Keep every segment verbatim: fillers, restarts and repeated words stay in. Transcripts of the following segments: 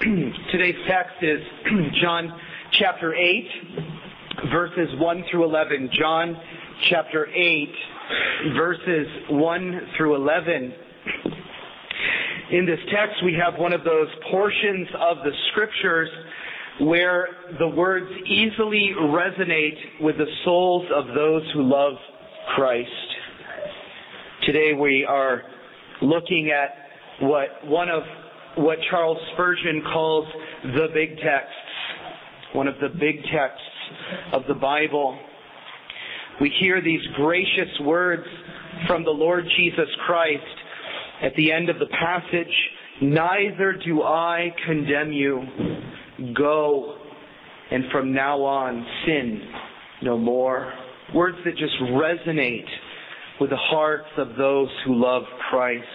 Today's text is John chapter eight, verses one through eleven. John chapter eight, verses one through eleven. In this text, we have one of those portions of the Scriptures where the words easily resonate with the souls of those who love Christ. Today we are looking at what one of what Charles Spurgeon calls the big texts, one of the big texts of the Bible. We hear these gracious words from the Lord Jesus Christ at the end of the passage, "Neither do I condemn you. Go, and from now on sin no more." Words that just resonate with the hearts of those who love Christ.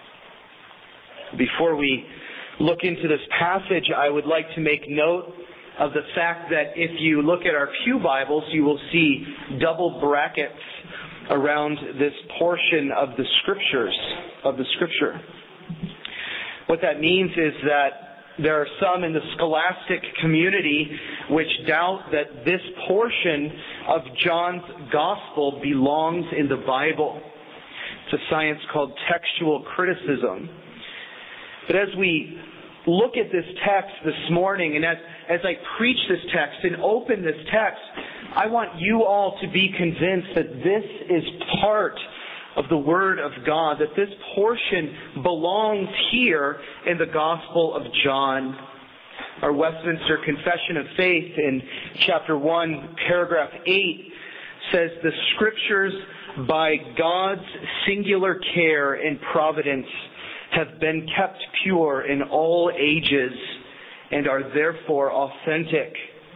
Before we look into this passage, I would like to make note of the fact that if you look at our pew Bibles, you will see double brackets around this portion of the Scriptures, of the Scripture. What that means is that there are some in the scholastic community which doubt that this portion of John's Gospel belongs in the Bible. It's a science called textual criticism. But as we look at this text this morning, and as, as I preach this text and open this text, I want you all to be convinced that this is part of the Word of God, that this portion belongs here in the Gospel of John. Our Westminster Confession of Faith in chapter one, paragraph eight says, "The Scriptures, by God's singular care and providence, have been kept pure in all ages and are therefore authentic."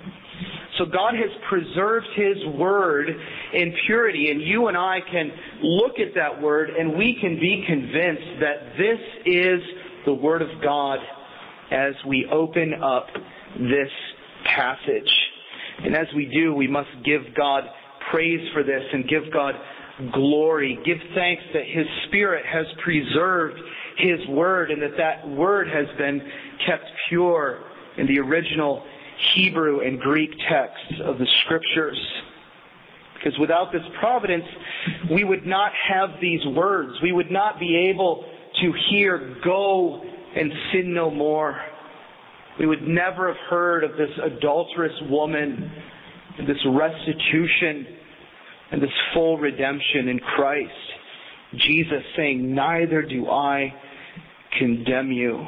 So God has preserved His Word in purity, and you and I can look at that Word and we can be convinced that this is the Word of God as we open up this passage. And as we do, we must give God praise for this and give God glory. Give thanks that His Spirit has preserved His Word and that that Word has been kept pure in the original Hebrew and Greek texts of the Scriptures. Because without this providence, we would not have these words. We would not be able to hear, "Go and sin no more." We would never have heard of this adulterous woman and this restitution and this full redemption in Christ. Jesus saying, "Neither do I condemn you."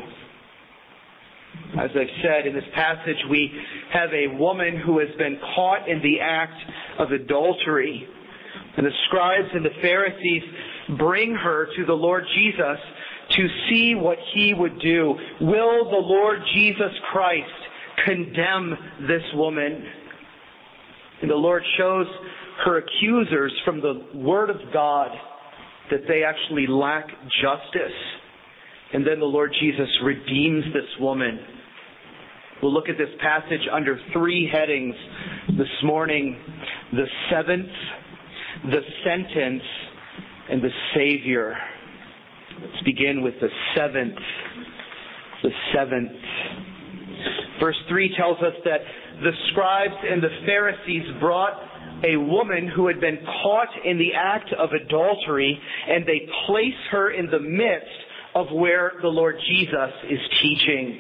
As I've said, in this passage we have a woman who has been caught in the act of adultery. And the scribes and the Pharisees bring her to the Lord Jesus to see what He would do. Will the Lord Jesus Christ condemn this woman? And the Lord shows her accusers from the Word of God that they actually lack justice. And then the Lord Jesus redeems this woman. We'll look at this passage under three headings this morning: the seventh, the sentence, and the Savior. Let's begin with the seventh. The seventh. Verse three tells us that the scribes and the Pharisees brought a woman who had been caught in the act of adultery, and they place her in the midst of where the Lord Jesus is teaching.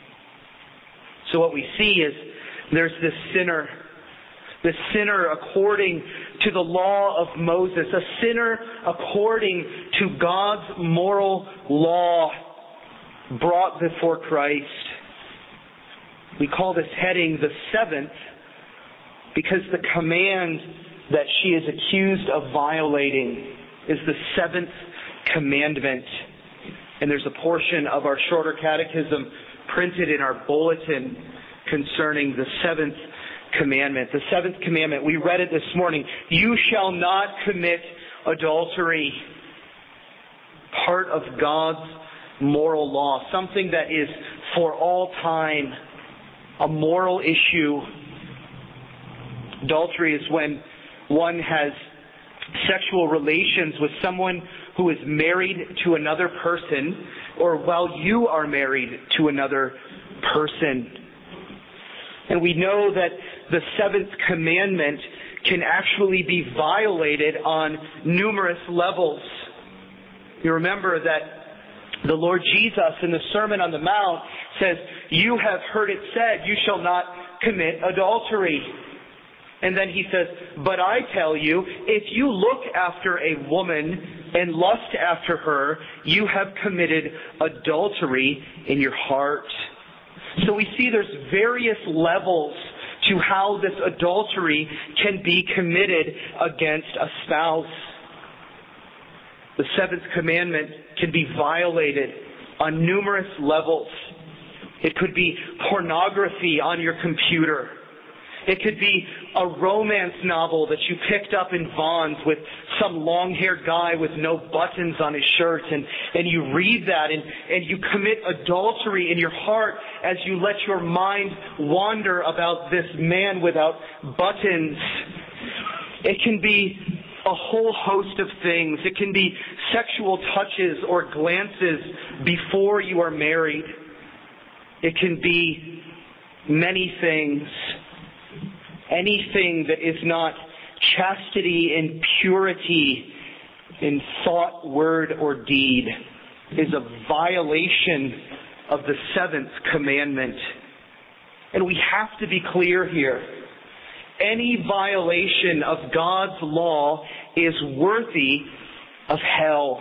So what we see is there's this sinner, this sinner according to the law of Moses, a sinner according to God's moral law, brought before Christ. We call this heading the seventh because the command that she is accused of violating is the seventh commandment. And there's a portion of our shorter catechism printed in our bulletin concerning the seventh commandment. The seventh commandment, we read it this morning. "You shall not commit adultery." Part of God's moral law. Something that is for all time. A moral issue. Adultery is when one has sexual relations with someone who is married to another person, or while you are married to another person. And we know that the seventh commandment can actually be violated on numerous levels. You remember that the Lord Jesus in the Sermon on the Mount says, "You have heard it said, you shall not commit adultery." And then he says, "But I tell you, if you look after a woman and lust after her, you have committed adultery in your heart." So we see there's various levels to how this adultery can be committed against a spouse. The seventh commandment can be violated on numerous levels. It could be pornography on your computer. It could be a romance novel that you picked up in Vons with some long-haired guy with no buttons on his shirt, and, and you read that and, and you commit adultery in your heart as you let your mind wander about this man without buttons. It can be a whole host of things. It can be sexual touches or glances before you are married. It can be many things. Anything that is not chastity and purity in thought, word, or deed is a violation of the seventh commandment. And we have to be clear here. Any violation of God's law is worthy of hell.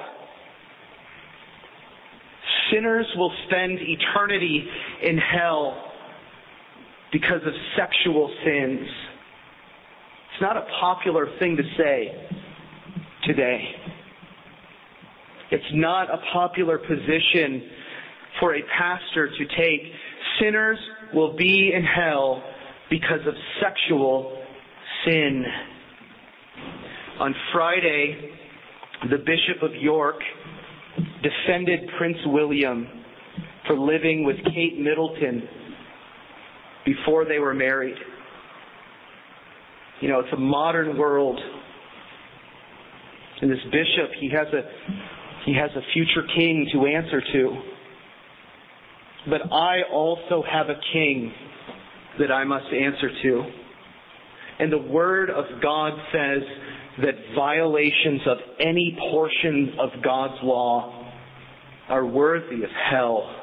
Sinners will spend eternity in hell because of sexual sins. It's not a popular thing to say today. It's not a popular position for a pastor to take. Sinners will be in hell because of sexual sin. On Friday, the Bishop of York defended Prince William for living with Kate Middleton before they were married. You know, it's a modern world. And this bishop, he has a he has a future king to answer to. But I also have a king that I must answer to. And the Word of God says that violations of any portion of God's law are worthy of hell.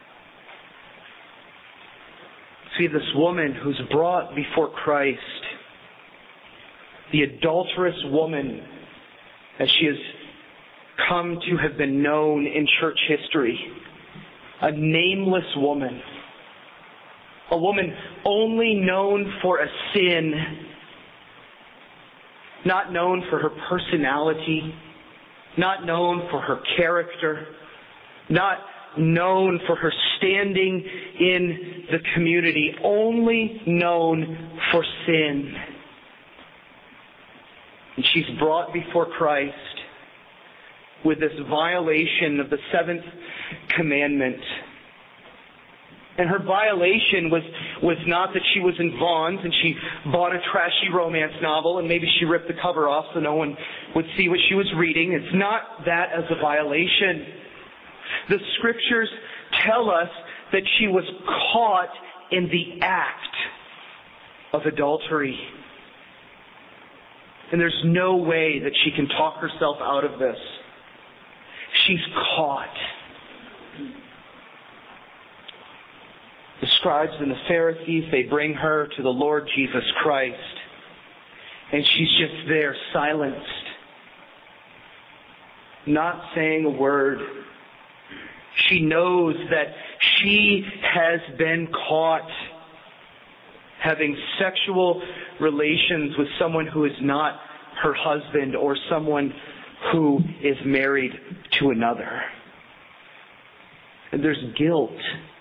See, this woman who's brought before Christ, the adulterous woman, as she has come to have been known in church history, a nameless woman, a woman only known for a sin, not known for her personality, not known for her character, not known for her standing in the community, only known for sin. And she's brought before Christ with this violation of the seventh commandment. And her violation was, was not that she was in Vons and she bought a trashy romance novel and maybe she ripped the cover off so no one would see what she was reading. It's not that as a violation. The Scriptures tell us that she was caught in the act of adultery. And there's no way that she can talk herself out of this. She's caught. The scribes and the Pharisees, they bring her to the Lord Jesus Christ. And she's just there, silenced. Not saying a word. She knows that she has been caught having sexual relations with someone who is not her husband or someone who is married to another. And there's guilt.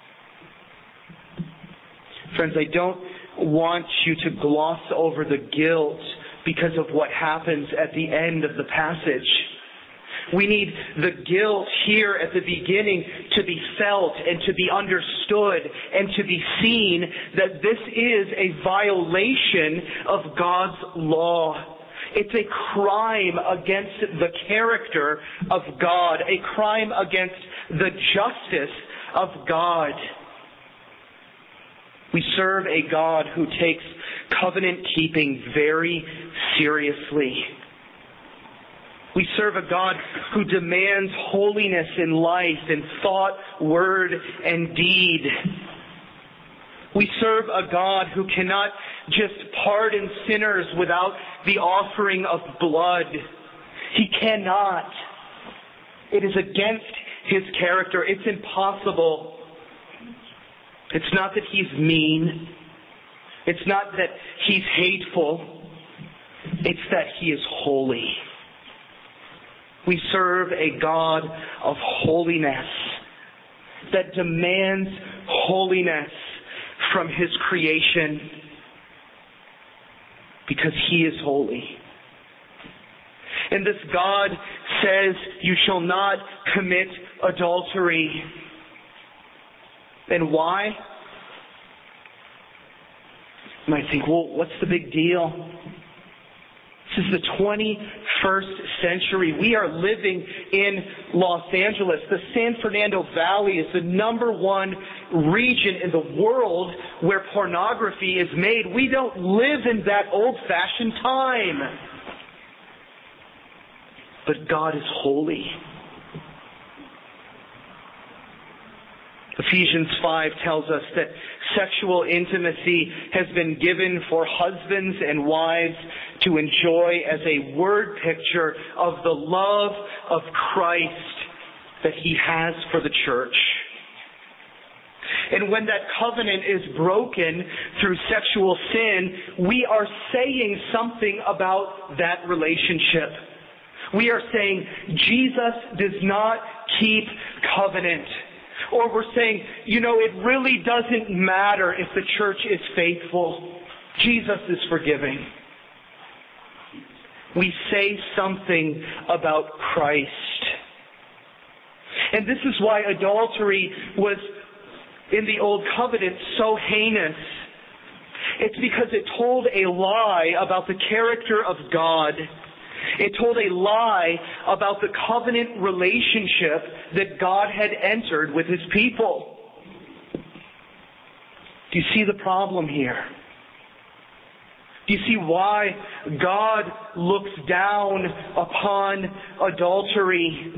Friends, I don't want you to gloss over the guilt because of what happens at the end of the passage. We need the guilt here at the beginning to be felt and to be understood and to be seen that this is a violation of God's law. It's a crime against the character of God, a crime against the justice of God. We serve a God who takes covenant keeping very seriously. We serve a God who demands holiness in life, in thought, word, and deed. We serve a God who cannot just pardon sinners without the offering of blood. He cannot. It is against His character. It's impossible. It's not that He's mean. It's not that He's hateful. It's that He is holy. We serve a God of holiness that demands holiness from His creation because He is holy. And this God says, you shall not commit adultery. And why? You might think, well, what's the big deal? This is the twenty-first century. We are living in Los Angeles. The San Fernando Valley is the number one region in the world where pornography is made. We don't live in that old-fashioned time. But God is holy. Ephesians five tells us that sexual intimacy has been given for husbands and wives to enjoy as a word picture of the love of Christ that He has for the church. And when that covenant is broken through sexual sin, we are saying something about that relationship. We are saying Jesus does not keep covenant. Or we're saying, you know, it really doesn't matter if the church is faithful. Jesus is forgiving. We say something about Christ. And this is why adultery was, in the Old Covenant, so heinous. It's because it told a lie about the character of God. It told a lie about the covenant relationship that God had entered with His people. Do you see the problem here? Do you see why God looks down upon adultery?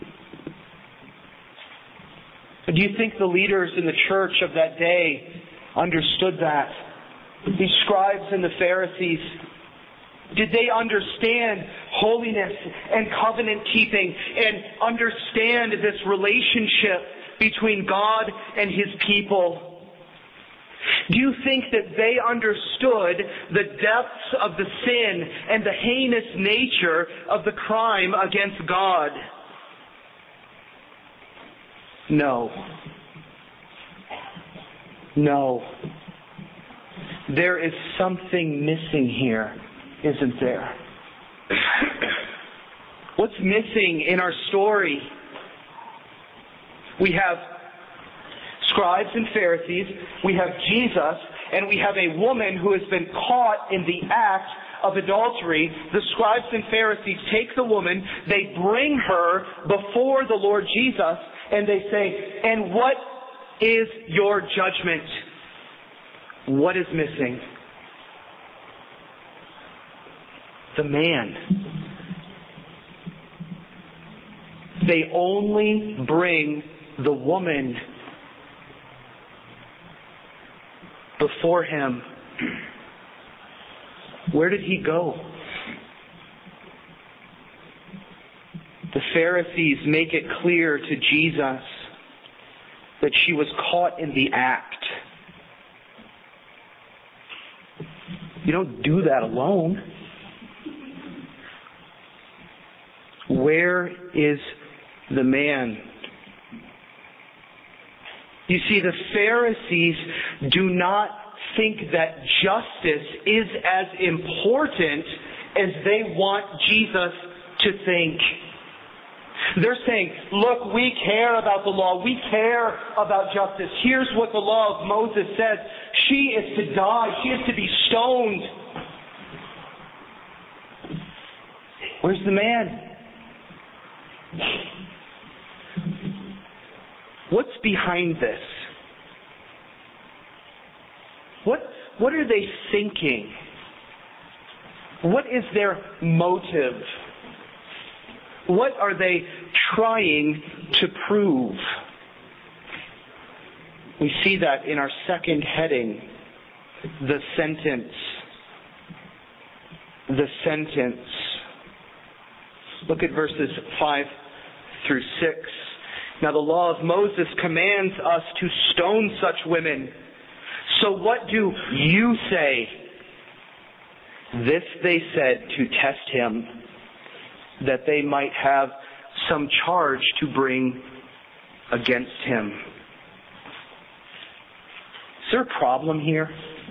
Do you think the leaders in the church of that day understood that? These scribes and the Pharisees, did they understand holiness and covenant keeping and understand this relationship between God and His people? Do you think that they understood the depths of the sin and the heinous nature of the crime against God? No. No. There is something missing here, isn't there? What's missing in our story? We have scribes and Pharisees, we have Jesus, and we have a woman who has been caught in the act of adultery. The scribes and Pharisees take the woman, they bring her before the Lord Jesus, and they say, and what is your judgment? What is missing? The man. They only bring the woman before him. Where did he go? The Pharisees make it clear to Jesus that she was caught in the act. You don't do that alone. Where is the man? You see, the Pharisees do not think that justice is as important as they want Jesus to think. They're saying, look, we care about the law. We care about justice. Here's what the law of Moses says. She is to die. She is to be stoned. Where's the man? What's behind this? What, what are they thinking? What is their motive? What are they trying to prove? We see that in our second heading, the sentence. The sentence. Look at verses five through six. Now the law of Moses commands us to stone such women. So what do you say? This they said to test him, that they might have some charge to bring against him. Is there a problem here?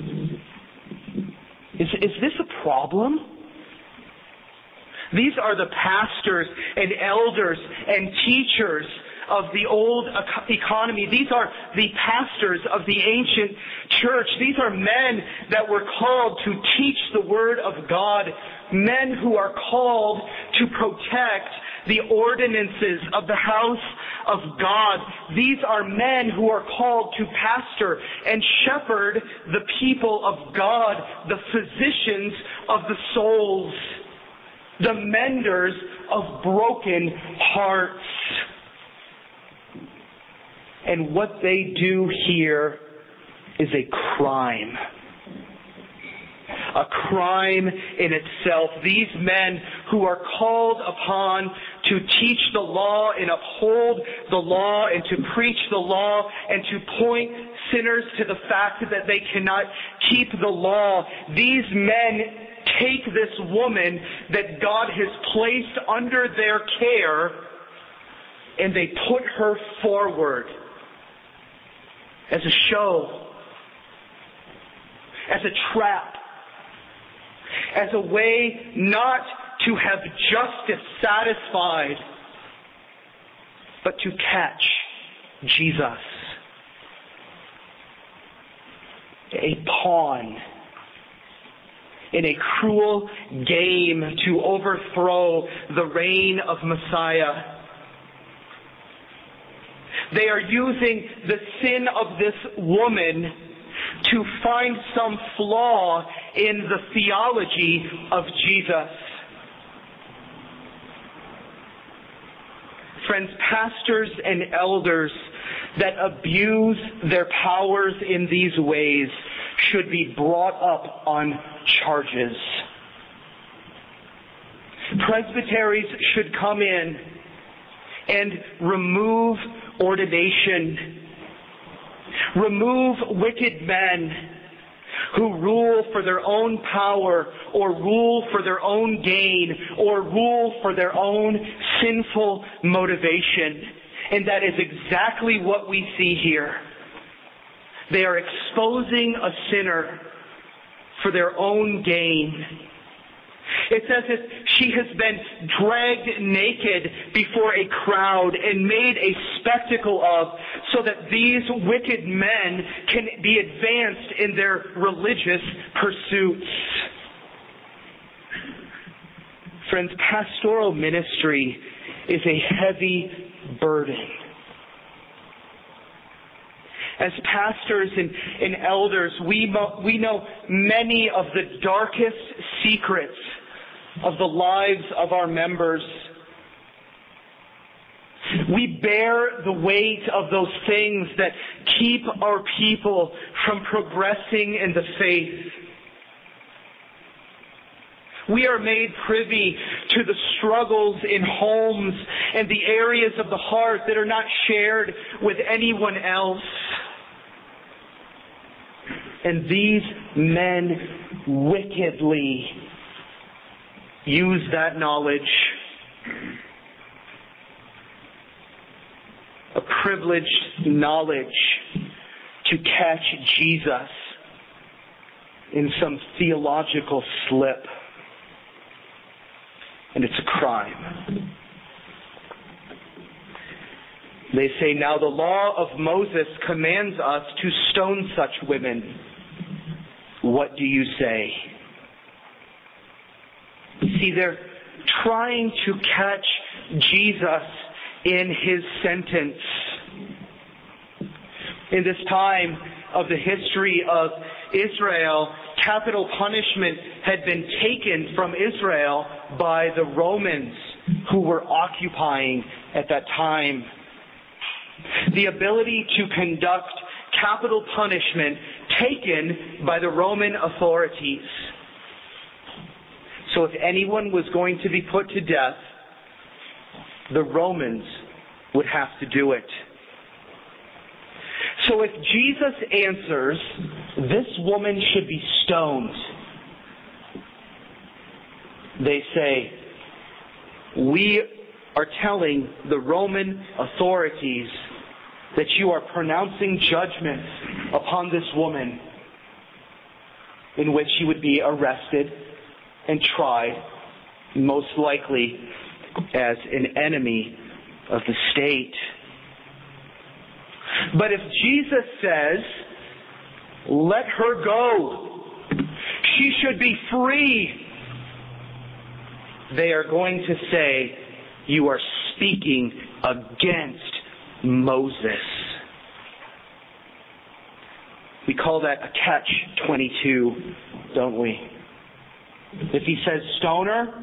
Is, is this a problem? These are the pastors and elders and teachers of the old economy. These are the pastors of the ancient church. These are men that were called to teach the Word of God. Men who are called to protect the ordinances of the house of God. These are men who are called to pastor and shepherd the people of God, the physicians of the souls, the menders of broken hearts. And what they do here is a crime. A crime in itself. These men who are called upon to teach the law and uphold the law and to preach the law and to point sinners to the fact that they cannot keep the law. These men take this woman that God has placed under their care and they put her forward as a show, as a trap, as a way not to have justice satisfied, but to catch Jesus. A pawn in a cruel game to overthrow the reign of Messiah. They are using the sin of this woman to find some flaw in the theology of Jesus. Friends, pastors and elders that abuse their powers in these ways should be brought up on charges. Presbyteries should come in and remove ordination. Remove wicked men who rule for their own power or rule for their own gain or rule for their own sinful motivation. And that is exactly what we see here. They are exposing a sinner for their own gain. It's as if she has been dragged naked before a crowd and made a spectacle of, so that these wicked men can be advanced in their religious pursuits. Friends, pastoral ministry is a heavy burden. As pastors and, and elders, we, mo- we know many of the darkest secrets of the lives of our members. We bear the weight of those things that keep our people from progressing in the faith. We are made privy to the struggles in homes and the areas of the heart that are not shared with anyone else. And these men wickedly use that knowledge, a privileged knowledge, to catch Jesus in some theological slip. And it's a crime. They say, now the law of Moses commands us to stone such women. What do you say? See, they're trying to catch Jesus in his sentence. In this time of the history of Israel, capital punishment had been taken from Israel by the Romans who were occupying at that time. The ability to conduct capital punishment taken by the Roman authorities. So if anyone was going to be put to death, the Romans would have to do it. So if Jesus answers, this woman should be stoned, they say, we are telling the Roman authorities that you are pronouncing judgment upon this woman in which she would be arrested and tried, most likely as an enemy of the state. But if Jesus says, let her go, she should be free, they are going to say, you are speaking against Moses. We call that a catch twenty-two, don't we? If he says stone her,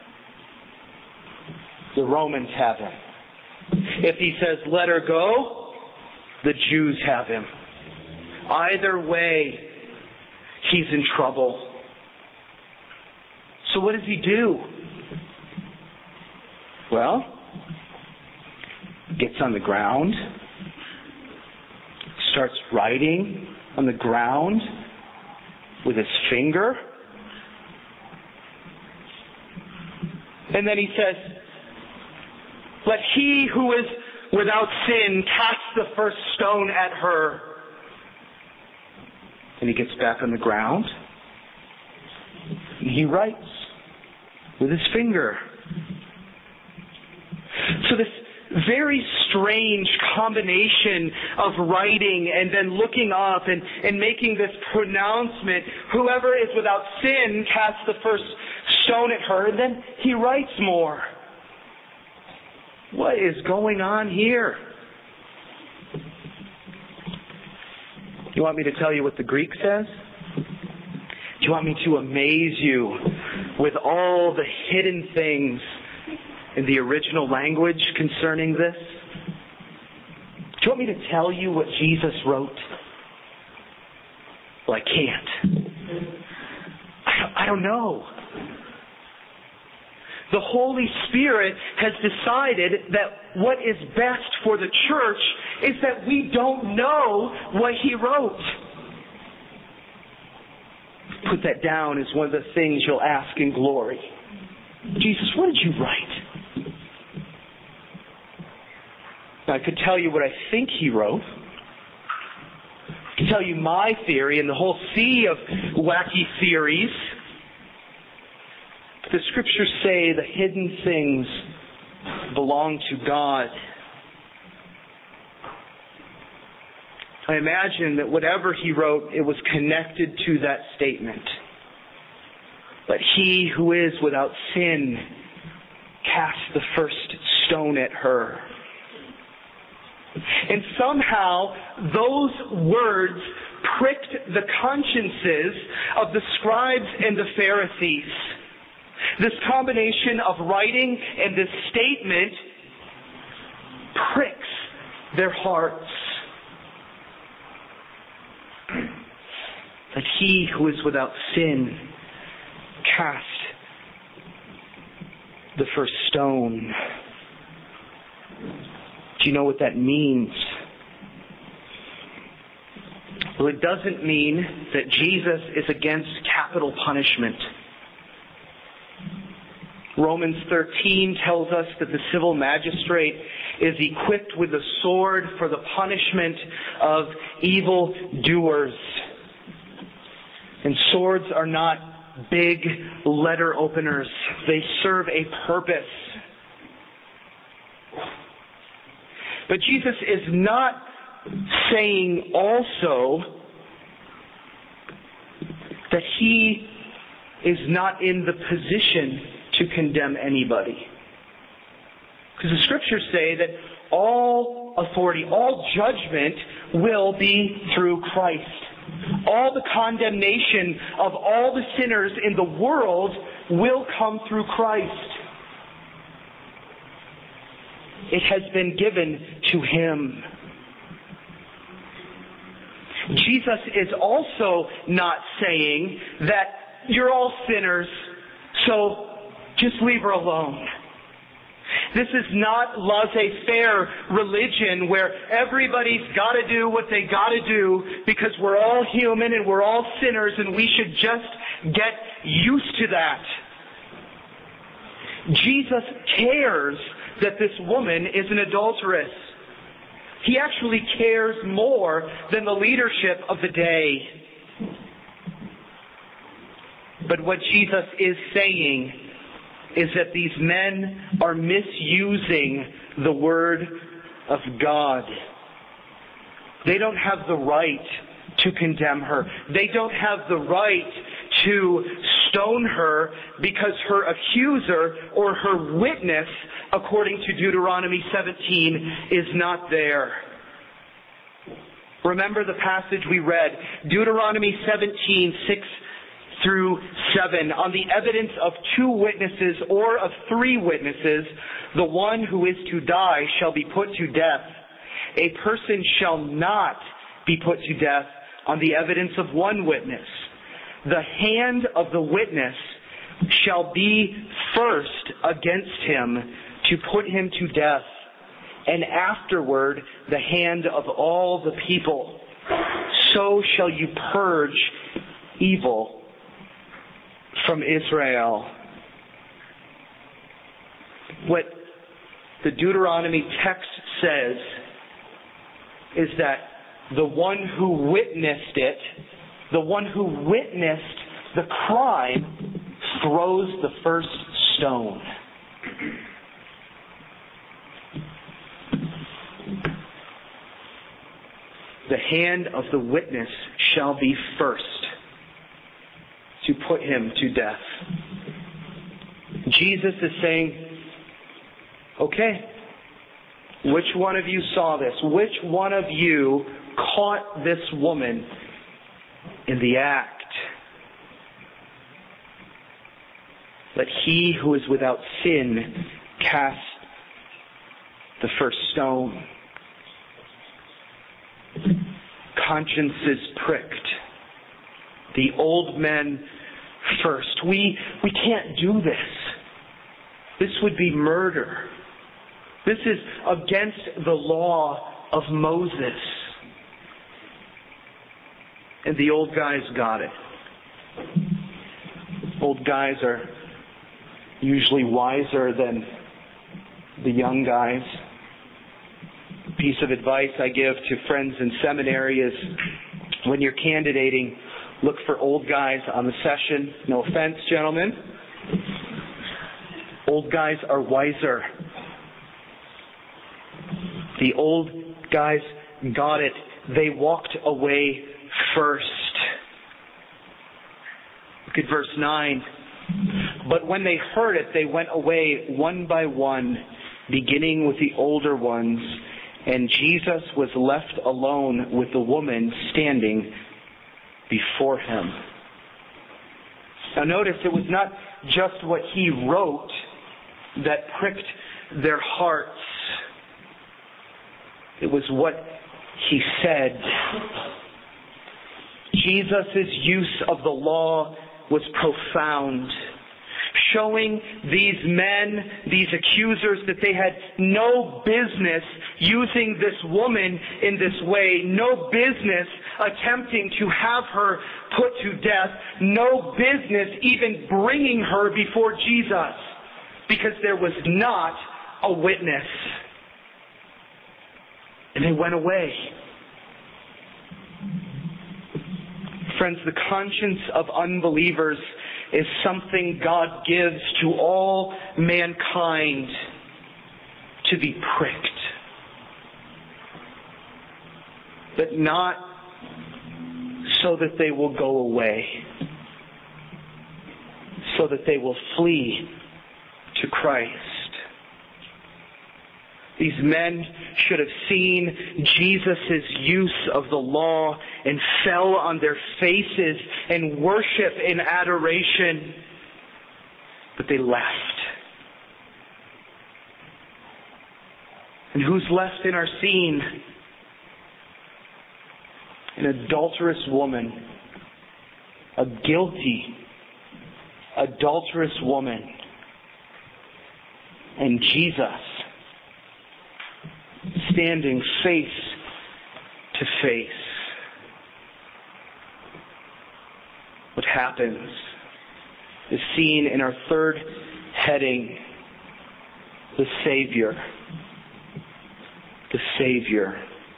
the Romans have him. If he says let her go, the Jews have him. Either way, he's in trouble. So what does he do? Well, gets on the ground, starts writing on the ground with his finger, and then he says, let he who is without sin cast the first stone at her. And he gets back on the ground, and he writes with his finger. So this very strange combination of writing and then looking up and, and making this pronouncement, whoever is without sin casts the first stone at her, and then he writes more. What is going on here? You want me to tell you what the Greek says? Do you want me to amaze you with all the hidden things in the original language concerning this? Do you want me to tell you what Jesus wrote? Well, I can't. I don't know. The Holy Spirit has decided that what is best for the church is that we don't know what He wrote. Put that down as one of the things you'll ask in glory. Jesus, what did you write? Now, I could tell you what I think He wrote. I could tell you my theory and the whole sea of wacky theories. The Scriptures say the hidden things belong to God. I imagine that whatever He wrote, it was connected to that statement. But he who is without sin cast the first stone at her. And somehow those words pricked the consciences of the scribes and the Pharisees. This combination of writing and this statement pricks their hearts. That he who is without sin cast the first stone. Do you know what that means? Well, it doesn't mean that Jesus is against capital punishment. Romans thirteen tells us that the civil magistrate is equipped with a sword for the punishment of evil doers. And swords are not big letter openers. They serve a purpose. But Jesus is not saying also that He is not in the position to condemn anybody. Because the Scriptures say that all authority, all judgment will be through Christ. All the condemnation of all the sinners in the world will come through Christ. It has been given to Him. Jesus is also not saying that you're all sinners, so just leave her alone. This is not laissez-faire religion where everybody's got to do what they got to do because we're all human and we're all sinners and we should just get used to that. Jesus cares that this woman is an adulteress. He actually cares more than the leadership of the day. But what Jesus is saying is that these men are misusing the Word of God. They don't have the right to condemn her. They don't have the right to stone her because her accuser or her witness, according to Deuteronomy seventeen, is not there. Remember the passage we read, Deuteronomy seventeen, six through seven. On the evidence of two witnesses or of three witnesses, the one who is to die shall be put to death. A person shall not be put to death on the evidence of one witness. The hand of the witness shall be first against him to put him to death, and afterward the hand of all the people. So shall you purge evil from Israel. What the Deuteronomy text says is that the one who witnessed it, the one who witnessed the crime, throws the first stone. The hand of the witness shall be first to put him to death. Jesus is saying, okay, which one of you saw this? Which one of you caught this woman in the act? Let he who is without sin cast the first stone. Consciences pricked. The old men first. We, we can't do this. This would be murder. This is against the law of Moses. And the old guys got it. Old guys are usually wiser than the young guys. A piece of advice I give to friends in seminary is when you're candidating, look for old guys on the session. No offense, gentlemen. Old guys are wiser. The old guys got it. They walked away first. Look at verse nine. But when they heard it, they went away one by one, beginning with the older ones, and Jesus was left alone with the woman standing before him. Now notice it was not just what he wrote that pricked their hearts. It was what he said. Jesus' use of the law was profound, showing these men, these accusers, that they had no business using this woman in this way, no business attempting to have her put to death, no business even bringing her before Jesus, because there was not a witness. And they went away. Friends, the conscience of unbelievers is something God gives to all mankind to be pricked. But not so that they will go away. So that they will flee to Christ. These men should have seen Jesus' use of the law and fell on their faces in worship and adoration. But they left. And who's left in our scene? An adulterous woman. A guilty, adulterous woman. And Jesus, standing face to face. What happens is seen in our third heading, the Savior. The Savior.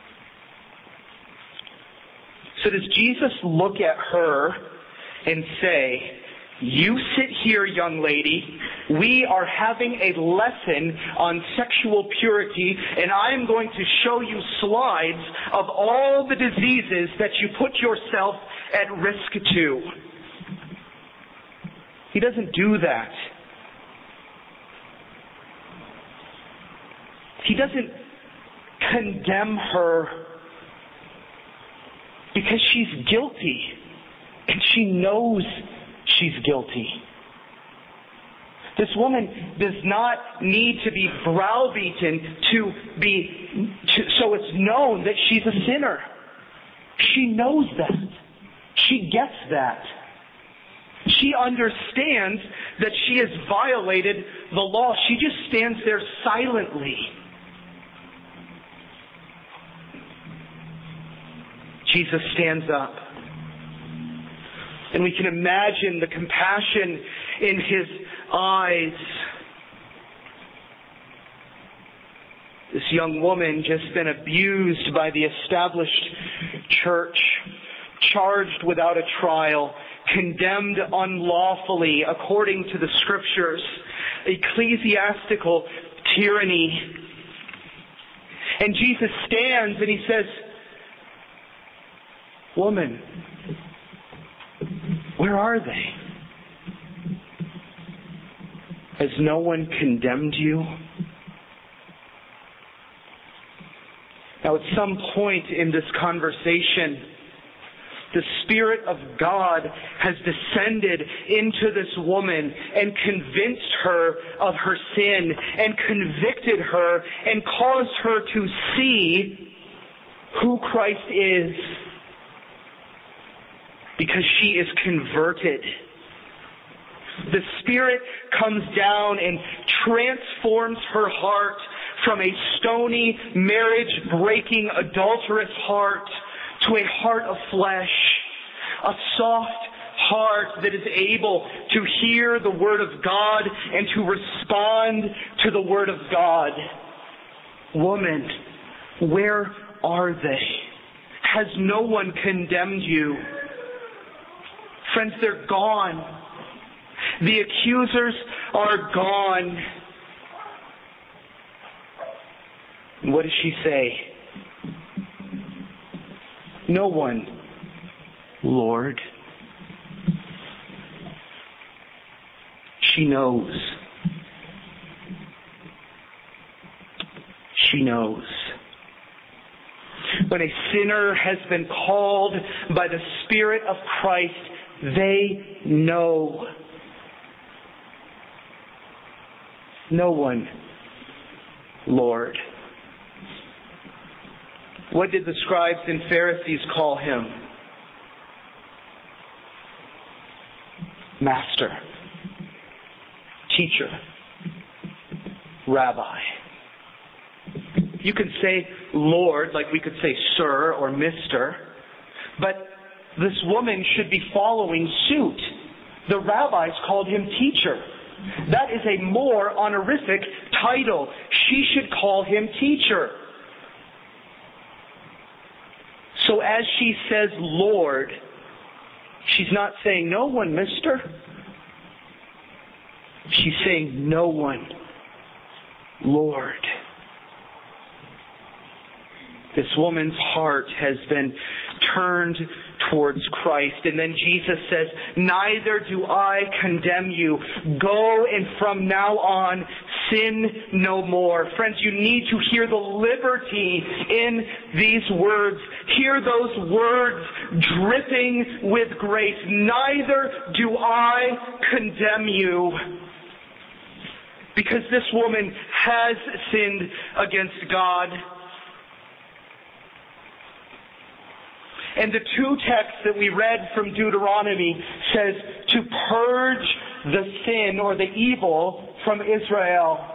So does Jesus look at her and say, "You sit here, young lady. We are having a lesson on sexual purity, and I am going to show you slides of all the diseases that you put yourself at risk to"? He doesn't do that. He doesn't condemn her because she's guilty, and she knows she's guilty. This woman does not need to be browbeaten to be to, so it's known that she's a sinner. She knows that. She gets that. She understands that she has violated the law. She just stands there silently. Jesus stands up. And we can imagine the compassion in his eyes. This young woman just been abused by the established church, charged without a trial, condemned unlawfully according to the Scriptures, ecclesiastical tyranny. And Jesus stands and he says, "Woman, where are they? Has no one condemned you?" Now, at some point in this conversation, the Spirit of God has descended into this woman and convinced her of her sin and convicted her and caused her to see who Christ is, because she is converted. The Spirit comes down and transforms her heart from a stony, marriage-breaking, adulterous heart to a heart of flesh, a soft heart that is able to hear the Word of God and to respond to the Word of God. Woman, where are they? Has no one condemned you? Friends, they're gone. The accusers are gone. What does she say? "No one, Lord." She knows. She knows. When a sinner has been called by the Spirit of Christ, they know. "No one, Lord." What did the scribes and Pharisees call him? Master, teacher, rabbi. You can say Lord, like we could say Sir or Mister, but this woman should be following suit. The rabbis called him teacher. That is a more honorific title. She should call him teacher. So as she says Lord, she's not saying "No one, mister." She's saying "No one, Lord." This woman's heart has been turned towards Christ. And then Jesus says, "Neither do I condemn you. Go and from now on sin no more. Friends, you need to hear the liberty in these words. Hear those words dripping with grace. Neither do I condemn you. Because this woman has sinned against God. And the two texts that we read from Deuteronomy says to purge the sin or the evil from Israel.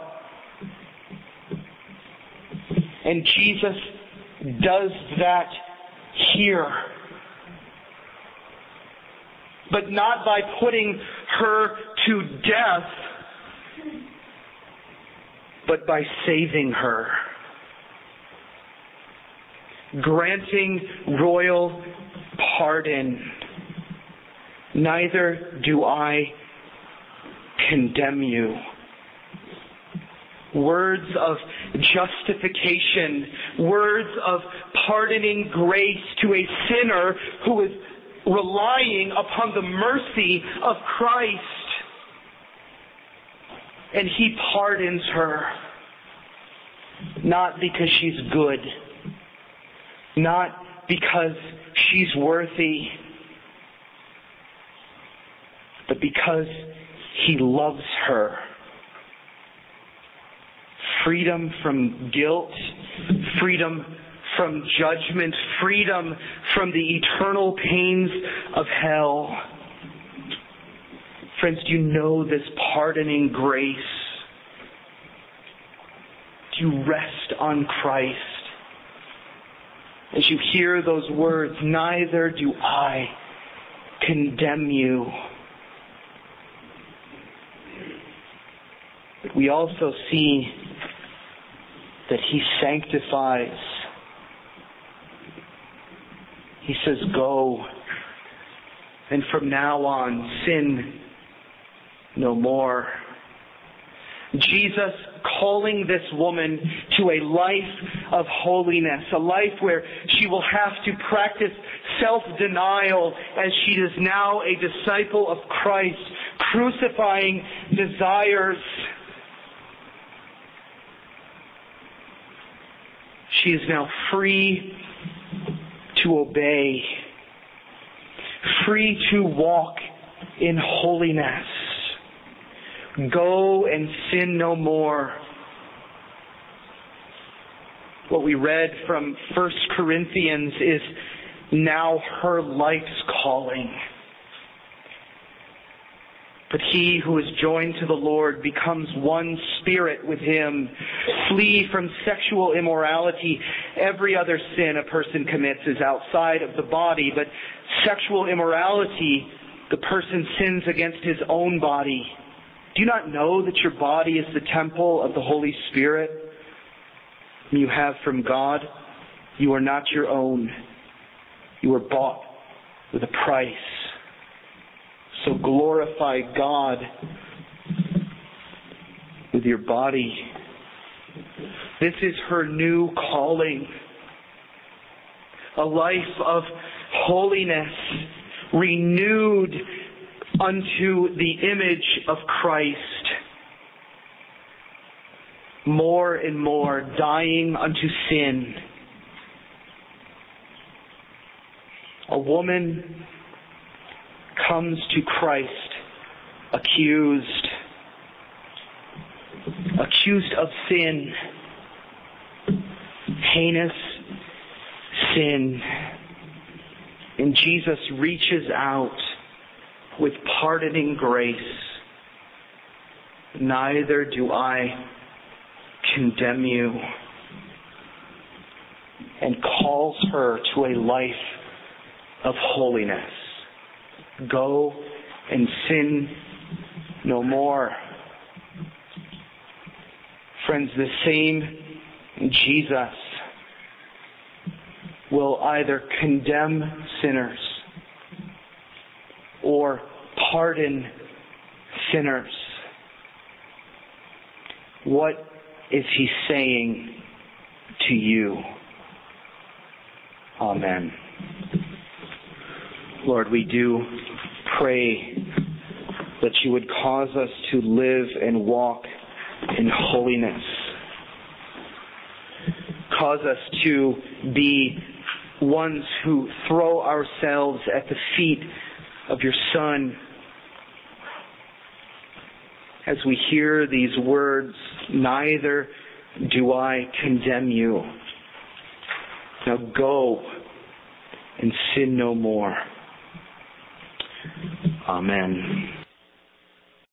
And Jesus does that here. But not by putting her to death, but by saving her. Granting royal pardon. Neither do I condemn you. Words of justification, words of pardoning grace to a sinner who is relying upon the mercy of Christ. And He pardons her, not because she's good, not because she's worthy, but because He loves her. Freedom from guilt, freedom from judgment, freedom from the eternal pains of hell. Friends, do you know this pardoning grace? Do you rest on Christ? As you hear those words, neither do I condemn you. But we also see that He sanctifies. He says, go, and from now on, sin no more. Jesus calling this woman to a life of holiness, a life where she will have to practice self-denial as she is now a disciple of Christ, crucifying desires. She is now free to obey, free to walk in holiness. Go and sin no more. What we read from First Corinthians is now her life's calling. But he who is joined to the Lord becomes one spirit with Him. Flee from sexual immorality. Every other sin a person commits is outside of the body, but sexual immorality, the person sins against his own body. Do you not know that your body is the temple of the Holy Spirit you have from God? You are not your own. You were bought with a price. So glorify God with your body. This is her new calling. A life of holiness, renewed unto the image of Christ. More and more dying unto sin. A woman comes to Christ accused. Accused of sin. Heinous sin. And Jesus reaches out with pardoning grace. Neither do I condemn you. And calls her to a life of holiness. Go and sin no more. Friends, the same Jesus will either condemn sinners or pardon sinners. What is He saying to you? Amen. Lord, we do pray that You would cause us to live and walk in holiness. Cause us to be ones who throw ourselves at the feet of your Son. As we hear these words, neither do I condemn you. Now go and sin no more. Amen.